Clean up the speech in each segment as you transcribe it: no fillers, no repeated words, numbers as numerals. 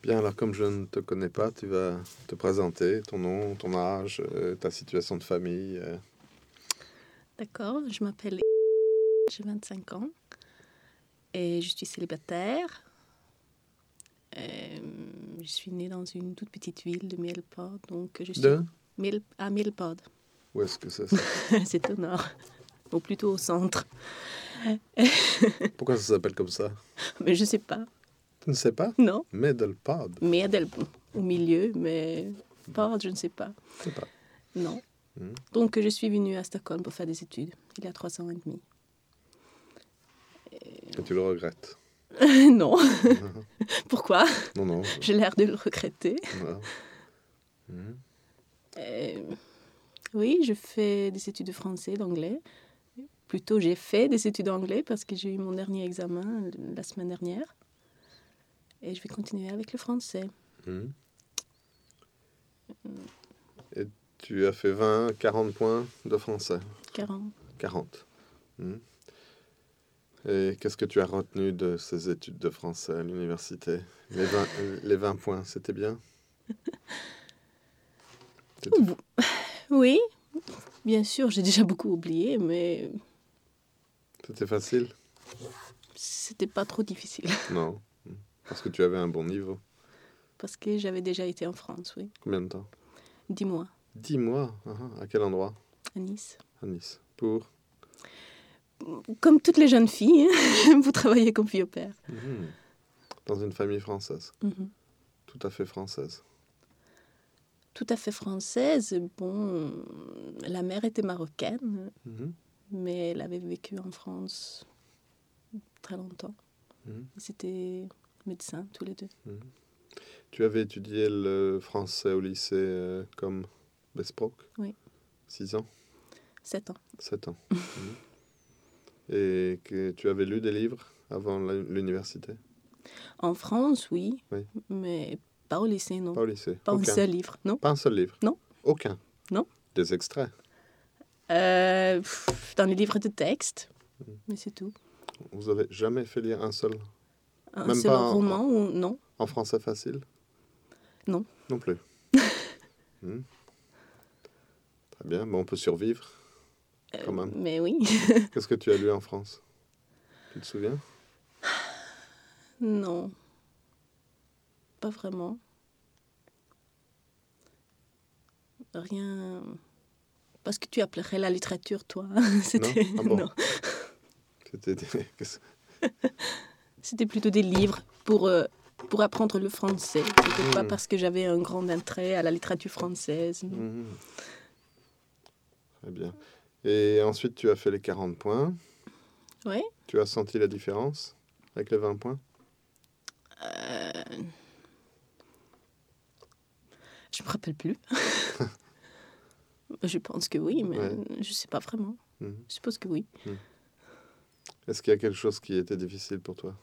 Bien, alors comme je ne te connais pas, tu vas te présenter, ton nom, ton âge, ta situation de famille. D'accord, je m'appelle, j'ai 25 ans et je suis célibataire. Je suis née dans une toute petite ville de Mielpad, donc je suis De? à Mielpad. Où est-ce que c'est ça? C'est au nord, ou plutôt au centre. Pourquoi ça s'appelle comme ça? Mais je sais pas, Tu ne sais pas? non. Medelpad. Medel au milieu, mais Pad, je ne sais pas. Je sais pas. Non. Mhm. Donc je suis venue à Stockholm pour faire des études, il y a 3 ans et demi. Et tu le regrettes? Non. Pourquoi? Non, non. J'ai l'air de le regretter. Voilà. Mhm. Oui, je fais des études de français, d'anglais. Plutôt, j'ai fait des études d'anglais parce que j'ai eu mon dernier examen la semaine dernière. Et je vais continuer avec le français. Mhm. Et tu as fait 20, 40 points de français? 40. 40. Mhm. Et qu'est-ce que tu as retenu de ces études de français à l'université? Les 20 points, c'était bien? C'était Oui, bien sûr, j'ai déjà beaucoup oublié, mais c'était facile? c'était pas trop difficile. Non. Parce que tu avais un bon niveau. Parce que j'avais déjà été en France, oui. Combien de temps? 10 mois 10 mois. À quel endroit? à Nice. À Nice. Pour? Comme toutes les jeunes filles, vous travaillez comme fille au père. Mhm. Dans une famille française. Mhm. Tout à fait française. Tout à fait française. Bon, la mère était marocaine, Mhm. mais elle avait vécu en France très longtemps. Mhm. Ils étaient médecins, tous les deux. Mhm. Tu avais étudié le français au lycée comme Besbrook? Oui. 6 ans? 7 ans. 7 ans. Mhm. Et que tu avais lu des livres avant l'université? En France, oui, Oui. mais pas au lycée, non. Pas au lycée? Pas un Aucun? seul livre, non. Pas un seul livre? Non. Aucun? Non. Des extraits? Dans les livres de texte, Mhm. mais c'est tout. Vous avez jamais fait lire un seul? Un Même seul pas roman, ou non. en français facile? Non. Non plus. Mhm. Très bien, bon, on peut survivre quand même. Mais oui. Qu'est-ce que tu as lu en France? Tu te souviens? Non. Pas vraiment. Rien. Parce que tu appellerais la littérature, toi. C'était... Non? Ah bon? Non. C'était qu'est-ce- C'était plutôt des livres pour apprendre le français. C'était pas Mhm. parce que j'avais un grand intérêt à la littérature française. Non. Mhm. Très bien. Et ensuite, tu as fait les 40 points. Oui. Tu as senti la différence avec les 20 points? Je me rappelle plus. Je pense que oui, mais Ouais. je sais pas vraiment. Mhm. Je suppose que oui. Est-ce qu'il y a quelque chose qui était difficile pour toi?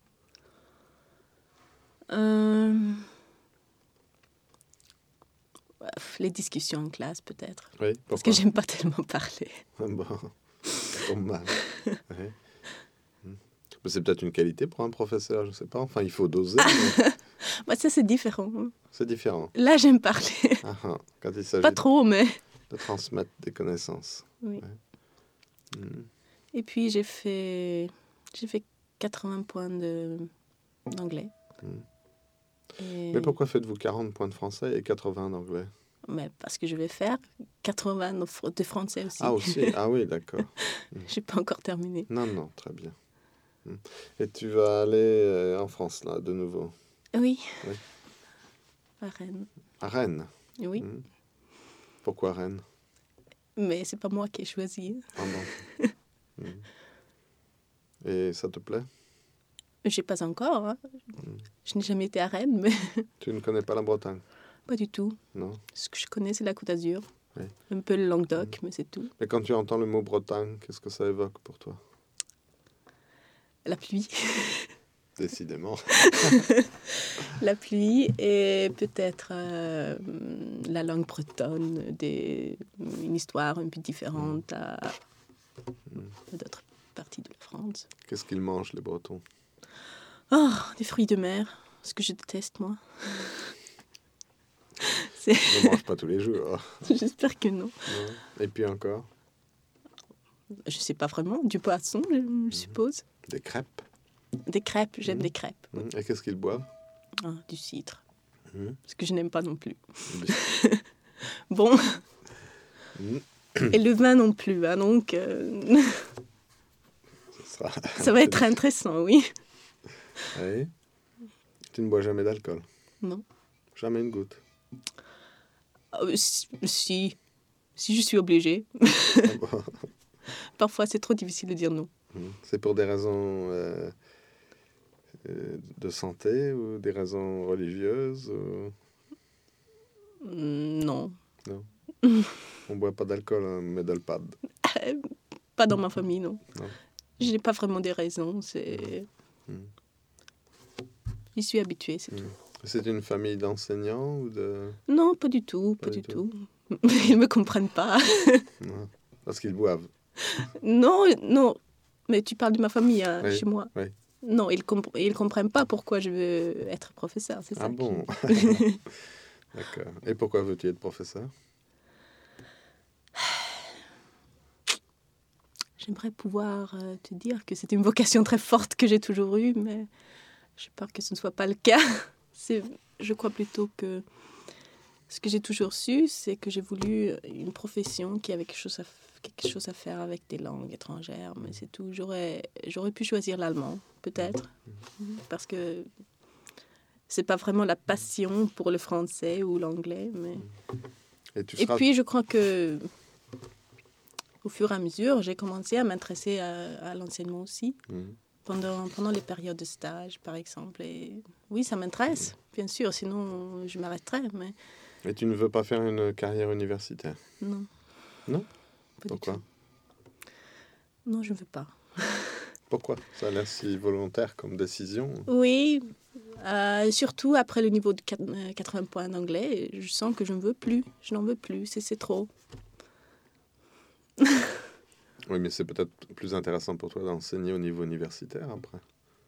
Les discussions en classe, peut-être. Oui, Parce que pourquoi? j'aime pas tellement parler. Ah bon, ça tombe mal. Ouais. Mhm. Mais c'est peut-être une qualité pour un professeur, je ne sais pas. Enfin, il faut doser, mais Bah, ça, c'est différent. c'est différent. Là, j'aime parler. Quand il Pas s'agit trop, mais... de transmettre des connaissances. Oui. Ouais. Mhm. Et puis, j'ai fait 80 points d'anglais. Mhm. Et... Mais pourquoi faites-vous 40 points de français et 80 d'anglais? Mais parce que je vais faire 80 de français aussi. Ah, aussi? Ah oui, d'accord. Je n'ai pas encore terminé. Non, non, très bien. Mhm. Et tu vas aller en France, là, de nouveau? Oui. Oui. À Rennes. À Rennes? Oui. Mhm. Pourquoi Rennes? Mais c'est pas moi qui ai choisi. Ah bon. Mhm. Et ça te plaît? Je sais pas encore. Hein. Mhm. Je n'ai jamais été à Rennes, mais Tu ne connais pas la Bretagne? pas du tout. Non? Ce que je connais, c'est la Côte d'Azur. Oui. Un peu le Languedoc, mais c'est tout. Mais quand tu entends le mot Bretagne, qu'est-ce que ça évoque pour toi? La pluie. Décidément. La pluie et peut-être la langue bretonne, une histoire un peu différente à d'autres parties de la France. Qu'est-ce qu'ils mangent, les Bretons? Oh, des fruits de mer. Ce que je déteste, moi. Je ne mange pas tous les jours. J'espère que non. Non. Et puis encore, Je sais pas vraiment. Du poisson, je suppose. des crêpes. Des crêpes, j'aime des crêpes. Et qu'est-ce qu'ils boivent? Ah, du cidre. Mhm. Ce que je n'aime pas non plus. Du- Bon, Mhm. et le vin non plus, hein, donc ça va être intéressant, oui. Oui. Tu ne bois jamais d'alcool? Non. Jamais une goutte? Si je suis obligée. Ah bon. Parfois, c'est trop difficile de dire non. C'est pour des raisons de santé ou des raisons religieuses ou... Non. On ne boit pas d'alcool, hein, mais d'alpad. Pas dans ma famille, non. Non. Je n'ai pas vraiment des raisons. J'y suis habituée, c'est tout. C'est une famille d'enseignants ou de... Non, pas du tout, pas du tout. Ils me comprennent pas. Non. Parce qu'ils boivent. Non. Mais tu parles de ma famille, hein, Oui, chez moi. oui. Non, ils comprennent pas pourquoi je veux être professeur, c'est ça. Ah bon? D'accord. Et pourquoi veux-tu être professeur? J'aimerais pouvoir te dire que c'est une vocation très forte que j'ai toujours eue, mais j'ai peur que ce ne soit pas le cas. Je crois plutôt que ce que j'ai toujours su, c'est que j'ai voulu une profession qui avait quelque chose à faire avec des langues étrangères, mais c'est tout. J'aurais pu choisir l'allemand, peut-être, parce que c'est pas vraiment la passion pour le français ou l'anglais. Mais... Et puis, je crois que au fur et à mesure, j'ai commencé à m'intéresser à l'enseignement aussi. Pendant les périodes de stage, par exemple. Et oui, ça m'intéresse, bien sûr, sinon je m'arrêterais. Mais... Et tu ne veux pas faire une carrière universitaire? Non. Non? Pas Pourquoi? du tout. Non, je ne veux pas. Pourquoi? Ça a l'air si volontaire comme décision. Oui, surtout après le niveau de 80 points d'anglais, je sens que je ne veux plus. Je n'en veux plus, c'est trop. Oui, mais c'est peut-être plus intéressant pour toi d'enseigner au niveau universitaire après.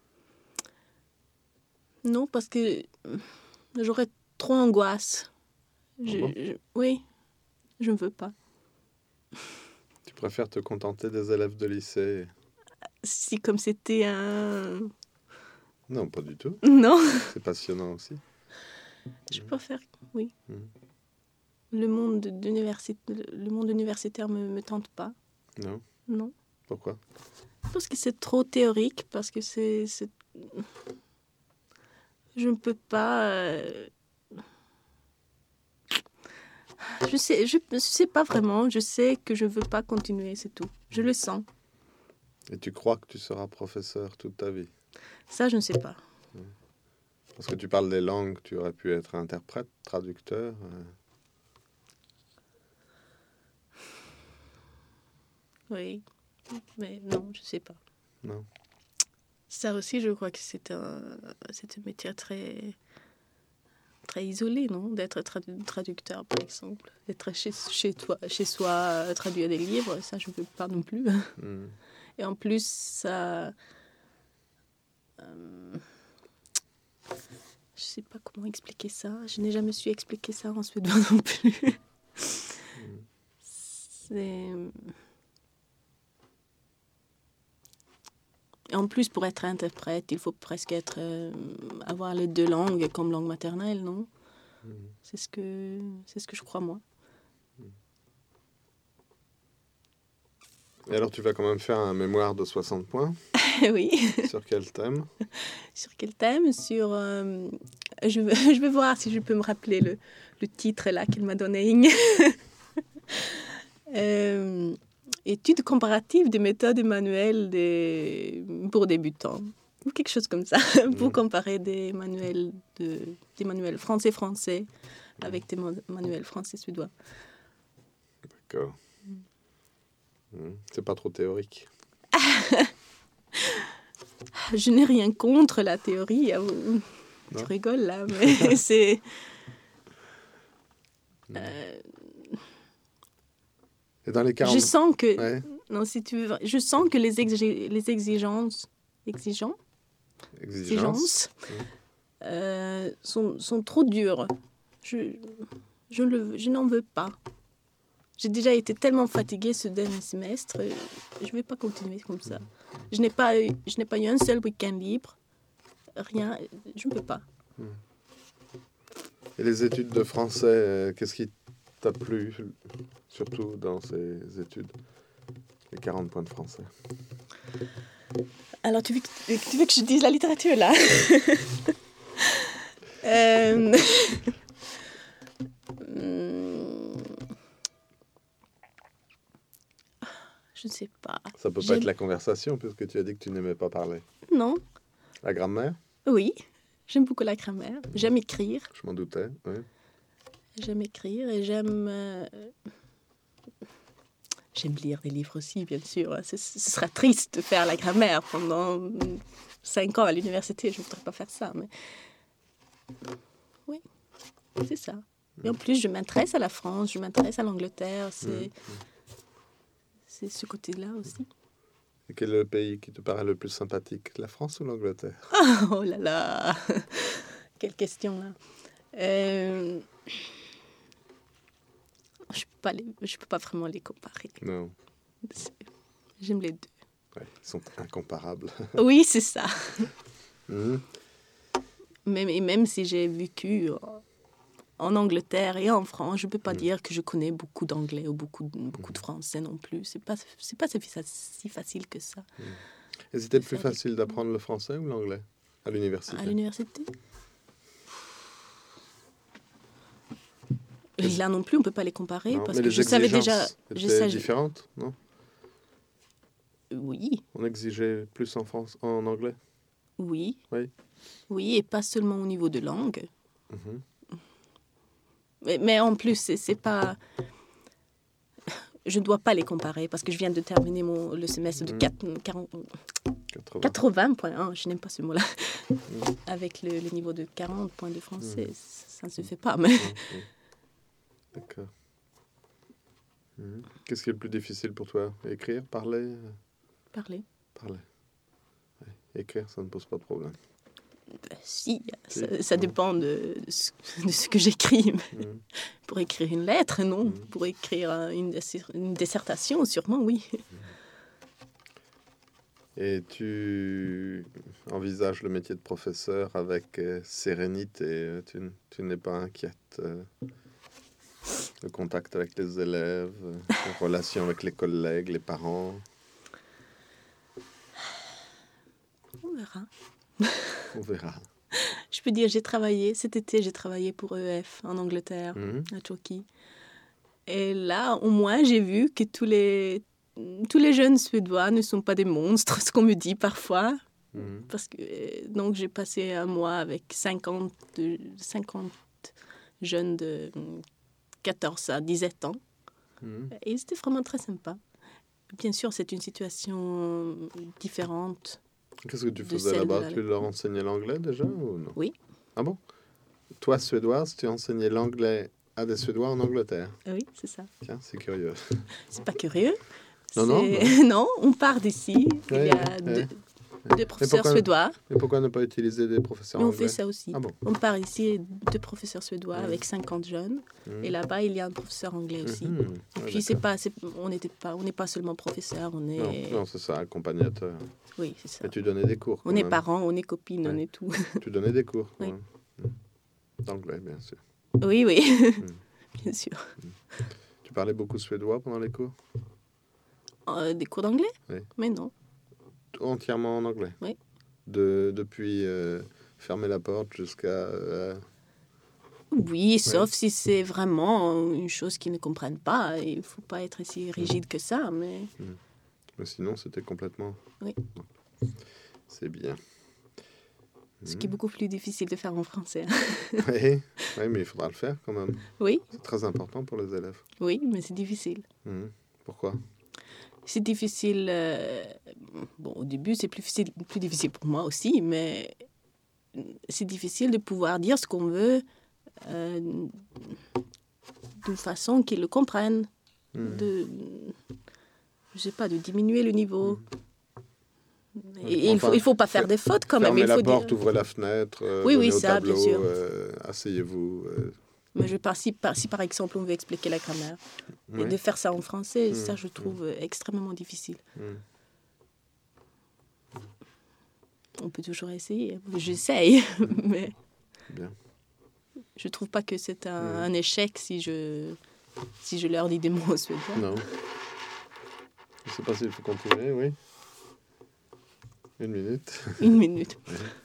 Non, parce que j'aurais trop angoisse. Oui, je ne veux pas. Tu préfères te contenter des élèves de lycée? Si comme c'était un... Non, pas du tout. Non. C'est passionnant aussi. Je préfère, oui. Le monde universitaire me tente pas. Non? Non. Pourquoi? Parce que c'est trop théorique, parce que c'est... Je ne peux pas... Je sais pas vraiment. Je sais que je veux pas continuer, c'est tout. Je le sens. Et tu crois que tu seras professeur toute ta vie? Ça, je ne sais pas. Parce que tu parles des langues, tu aurais pu être interprète, traducteur. Oui, mais non, je sais pas. Non. Ça aussi, je crois que c'est un métier très isolé, non? D'être traducteur, par exemple. D'être chez soi, traduire des livres, ça, je ne peux pas non plus. Et en plus, ça... je sais pas comment expliquer ça. Je n'ai jamais su expliquer ça en suédois non plus. C'est... Et en plus, pour être interprète, il faut presque avoir les deux langues comme langue maternelle, non? C'est ce que je crois, moi. Et alors, tu vas quand même faire un mémoire de 60 points? Oui. Sur quel thème? Sur quel thème? Je vais voir si je peux me rappeler le titre là qu'elle m'a donné. Études comparatives des méthodes et manuels pour débutants. Ou quelque chose comme ça. Pour comparer des manuels français avec des manuels français-suédois. D'accord. C'est pas trop théorique. Je n'ai rien contre la théorie. Tu rigoles là, mais c'est... Et dans les 40... Je sens que... Ouais. Non, si tu veux... Je sens que les exigences sont trop durs. Je n'en veux pas. J'ai déjà été tellement fatiguée ce dernier semestre. Je ne vais pas continuer comme ça. Je n'ai pas eu un seul week-end libre. Rien. Je ne peux pas. Et les études de français, qu'est-ce qui t'a plu, surtout dans ces études? Les 40 points de français. Alors, tu veux que je dise la littérature, là? Je ne sais pas. Ça peut pas être la conversation, puisque tu as dit que tu n'aimais pas parler. Non. La grammaire? Oui, j'aime beaucoup la grammaire. J'aime écrire. Je m'en doutais, oui. J'aime écrire et j'aime lire des livres aussi, bien sûr. Ce sera triste de faire la grammaire pendant 5 ans à l'université. Je ne voudrais pas faire ça, mais... Oui, c'est ça. Et en plus, je m'intéresse à la France, je m'intéresse à l'Angleterre. C'est ce côté-là aussi. Et quel est le pays qui te paraît le plus sympathique, la France ou l'Angleterre? Oh là là! Quelle question, là. Je peux pas vraiment les comparer. Non. J'aime les deux. Ouais, ils sont incomparables. Oui, c'est ça. Même si j'ai vécu en Angleterre et en France, je ne peux pas dire que je connais beaucoup d'anglais ou beaucoup de français non plus. C'est pas si facile que ça. Et c'était plus facile d'apprendre le français ou l'anglais à l'université? À l'université? Et là non plus, on ne peut pas les comparer. Non, parce mais que je savais déjà... étaient différentes, non? Oui. On exigeait plus en anglais? Oui. Oui. Oui, et pas seulement au niveau de langue. Mais en plus, c'est pas... Je ne dois pas les comparer parce que je viens de terminer le semestre de 80 points. Oh, je n'aime pas ce mot-là. Avec le niveau de 40 points de français, ça ne se fait pas. Mais... D'accord. Qu'est-ce qui est le plus difficile pour toi? Écrire, parler? Parler. Parler. Ouais. Écrire, ça ne pose pas de problème. Si, ça dépend de ce que j'écris. Pour écrire une lettre, non. Pour écrire une dissertation, sûrement, oui. Et tu envisages le métier de professeur avec sérénité? Tu n'es pas inquiète? Le contact avec les élèves, les relations avec les collègues, les parents? On verra. On verra. Je peux dire, cet été, j'ai travaillé pour EF en Angleterre, à Turquie. Et là, au moins, j'ai vu que tous les jeunes Suédois ne sont pas des monstres, ce qu'on me dit parfois. Parce que, donc, j'ai passé un mois avec 50 jeunes de 14 à 17 ans. Et c'était vraiment très sympa. Bien sûr, c'est une situation différente. Qu'est-ce que tu faisais là-bas? Tu leur enseignais l'anglais déjà ou non? Oui. Ah bon? Toi, Suédoise, tu enseignais l'anglais à des Suédois en Angleterre? Oui, c'est ça. Tiens, c'est curieux. C'est pas curieux. Non. Non, on part d'ici. Il y a deux professeurs suédois. Et pourquoi ne pas utiliser des professeurs anglais? On fait ça aussi. Ah bon? On part ici, 2 professeurs suédois avec 50 jeunes. Et là-bas, il y a un professeur anglais aussi. Et puis, on n'est pas seulement professeur, on est... Non, c'est ça, accompagnateur. Oui, c'est ça. Et tu donnais des cours? On est parents, on est copines, on est tout. Tu donnais des cours? Oui. D'anglais, bien sûr. Oui. Bien sûr. Tu parlais beaucoup suédois pendant les cours? Des cours d'anglais? Oui. Mais non. Entièrement en anglais? Oui. Depuis fermer la porte jusqu'à... Oui, sauf si c'est vraiment une chose qu'ils ne comprennent pas. Il ne faut pas être si rigide que ça, mais... Mais sinon, c'était complètement... Oui. C'est bien. Ce qui est beaucoup plus difficile de faire en français. Oui, mais il faudra le faire quand même. Oui. C'est très important pour les élèves. Oui, mais c'est difficile. Pourquoi? C'est difficile... Bon, au début, c'est plus difficile pour moi aussi, mais c'est difficile de pouvoir dire ce qu'on veut d'une façon qu'ils le comprennent. Je sais pas, de diminuer le niveau. Et Enfin, il faut pas faire des fautes quand même. Fermez Il la faut porte, dire... ouvrez la fenêtre, Oui, donnez au ça, bien tableau, sûr. asseyez-vous. Mais si par exemple on veut expliquer la grammaire, et Oui. de faire ça en français, ça Mm, je trouve extrêmement difficile. Mm. On peut toujours essayer. J'essaye, mais Bien. je trouve pas que c'est un échec si je leur dis des mots en suédois. Non. Je ne sais pas s'il faut continuer, oui. 1 minute. 1 minute.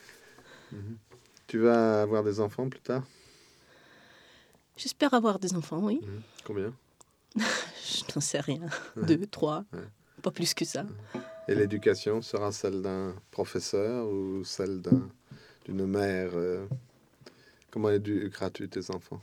Tu vas avoir des enfants plus tard? J'espère avoir des enfants, oui. Combien? Je n'en sais rien. 2, 3, pas plus que ça. Et l'éducation sera celle d'un professeur ou celle d'une mère Comment éduqueras-tu tes enfants?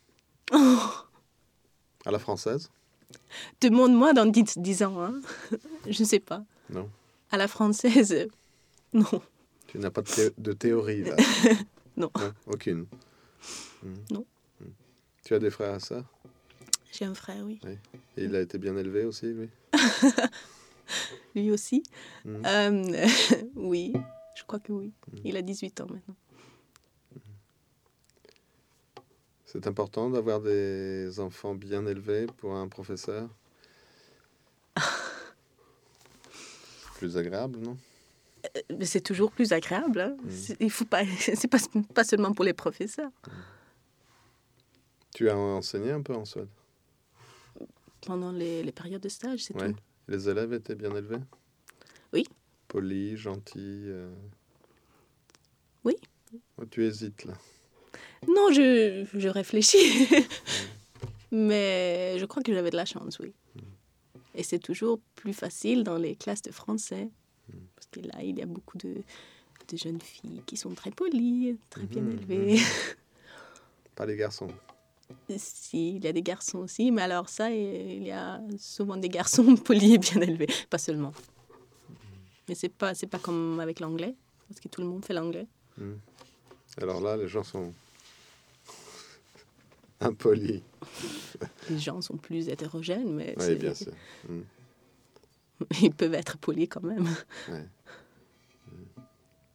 À la française? Demande-moi dans 10 ans. Hein. Je ne sais pas. Non. À la française, non. Tu n'as pas de théorie, là? Non. Non, aucune. Non. Tu as des frères et sœurs? J'ai un frère, oui. Oui. Et il a été bien élevé aussi, lui? Lui aussi? Oui, je crois que oui. Il a 18 ans maintenant. C'est important d'avoir des enfants bien élevés pour un professeur? C'est plus agréable, non? C'est toujours plus agréable. Hein. Il faut pas. C'est pas seulement pour les professeurs. Tu as enseigné un peu en Suède? Pendant les périodes de stage, c'est tout. Les élèves étaient bien élevés? Oui. Polis, gentils? Oui. Oh, tu hésites, là. Non, je réfléchis. Mais je crois que j'avais de la chance, oui. Et c'est toujours plus facile dans les classes de français. Parce que là, il y a beaucoup de jeunes filles qui sont très polies, très bien élevées. Pas les garçons? Si, il y a des garçons aussi. Mais alors ça, il y a souvent des garçons polis et bien élevés. Pas seulement. Mais c'est pas comme avec l'anglais. Parce que tout le monde fait l'anglais. Alors là, les gens sont impolis. Les gens sont plus hétérogènes, mais Oui, bien sûr. ils peuvent être polis quand même. Ouais.